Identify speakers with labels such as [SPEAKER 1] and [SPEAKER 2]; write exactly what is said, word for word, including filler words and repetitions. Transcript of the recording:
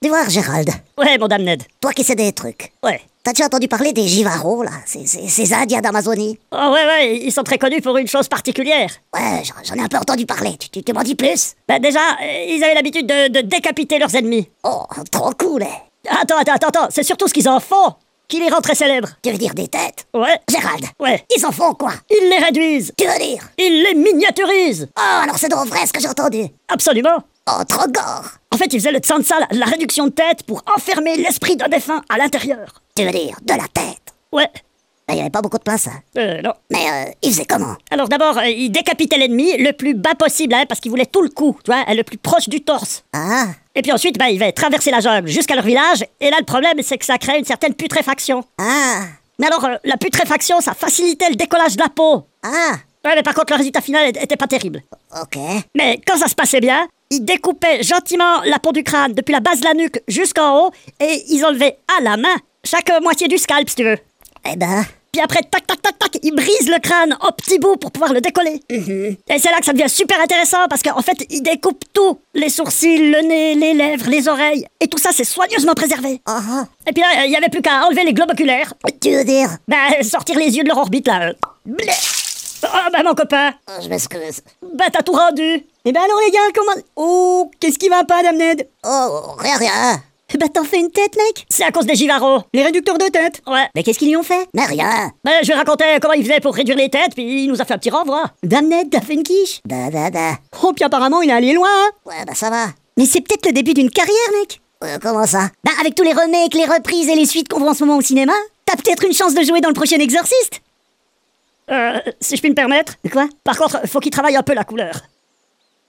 [SPEAKER 1] Tu vois, Gérald,
[SPEAKER 2] Ouais, mon dame Ned.
[SPEAKER 1] toi qui sais des trucs,
[SPEAKER 2] Ouais.
[SPEAKER 1] t'as déjà entendu parler des Jivaros, là, ces, ces, ces Indiens d'Amazonie?
[SPEAKER 2] Oh ouais, ouais, ils sont très connus pour une chose particulière.
[SPEAKER 1] Ouais, j'en j'en ai un peu entendu parler, tu, tu, tu m'en dis plus?
[SPEAKER 2] Ben déjà, euh, ils avaient l'habitude de, de décapiter leurs ennemis.
[SPEAKER 1] Oh, trop cool, eh.
[SPEAKER 2] Attends, attends, attends, attends, c'est surtout ce qu'ils en font qui les rend très célèbres.
[SPEAKER 1] Tu veux dire des têtes?
[SPEAKER 2] Ouais.
[SPEAKER 1] Gérald,
[SPEAKER 2] Ouais.
[SPEAKER 1] ils en font quoi?
[SPEAKER 2] Ils les réduisent.
[SPEAKER 1] Tu veux dire?
[SPEAKER 2] Ils les miniaturisent.
[SPEAKER 1] Oh, alors c'est donc vrai ce que j'ai entendu.
[SPEAKER 2] Absolument.
[SPEAKER 1] Oh, trop gore.
[SPEAKER 2] En fait, ils faisaient le tsansa, la, la réduction de tête, pour enfermer l'esprit d'un défunt à l'intérieur.
[SPEAKER 1] Tu veux dire de la tête?
[SPEAKER 2] Ouais.
[SPEAKER 1] Il n'y avait pas beaucoup de place, hein.
[SPEAKER 2] Euh, non.
[SPEAKER 1] Mais euh, ils faisaient comment?
[SPEAKER 2] Alors d'abord, euh, ils décapitaient l'ennemi le plus bas possible, hein, parce qu'ils voulaient tout le coup, tu vois, le plus proche du torse.
[SPEAKER 1] Ah,
[SPEAKER 2] Et puis ensuite, bah, ils va traverser la jungle jusqu'à leur village, et là, le problème, c'est que ça crée une certaine putréfaction.
[SPEAKER 1] ah,
[SPEAKER 2] Mais alors, euh, la putréfaction, ça facilitait le décollage de la peau.
[SPEAKER 1] ah,
[SPEAKER 2] Ouais, mais par contre, le résultat final était pas terrible.
[SPEAKER 1] ok.
[SPEAKER 2] Mais quand ça se passait bien, ils découpaient gentiment la peau du crâne depuis la base de la nuque jusqu'en haut, et ils enlevaient à la main chaque euh, moitié du scalp, si tu veux.
[SPEAKER 1] Eh ben,
[SPEAKER 2] Puis après, tac, tac, tac, tac, ils brisent le crâne en petits bouts pour pouvoir le décoller. Et c'est là que ça devient super intéressant, parce qu'en fait, ils découpent tout. Les sourcils, le nez, les lèvres, les oreilles. Et tout ça, c'est soigneusement préservé.
[SPEAKER 1] ah, ah.
[SPEAKER 2] Et puis là, il y avait plus qu'à enlever les globes oculaires.
[SPEAKER 1] Tu veux dire?
[SPEAKER 2] Ben, sortir les yeux de leur orbite, là. Blé. Oh, ben, mon copain.
[SPEAKER 1] Oh, je m'excuse.
[SPEAKER 2] Ben, t'as tout rendu.
[SPEAKER 3] Eh ben alors les gars, comment... Oh, qu'est-ce qui va pas, Dame Ned?
[SPEAKER 1] Oh, rien, rien.
[SPEAKER 3] Eh ben t'en fais une tête, mec.
[SPEAKER 2] C'est à cause des Jivaros.
[SPEAKER 3] Les réducteurs de tête.
[SPEAKER 2] Ouais.
[SPEAKER 3] Mais qu'est-ce qu'ils lui ont fait?
[SPEAKER 1] Mais rien.
[SPEAKER 2] Ben, je vais raconter comment il faisait pour réduire les têtes, puis il nous a fait un petit renvoi.
[SPEAKER 3] Dame Ned, t'as fait une quiche?
[SPEAKER 1] Da, da, da.
[SPEAKER 3] Oh, puis apparemment, il est allé loin, hein.
[SPEAKER 1] Ouais, bah ça va.
[SPEAKER 3] Mais c'est peut-être le début d'une carrière, mec.
[SPEAKER 1] Euh, comment ça?
[SPEAKER 3] Bah avec tous les remakes, les reprises et les suites qu'on voit en ce moment au cinéma, t'as peut-être une chance de jouer dans le prochain Exorciste.
[SPEAKER 2] Euh, si je puis me permettre.
[SPEAKER 3] Quoi?
[SPEAKER 2] Par contre, faut qu'il travaille un peu la couleur.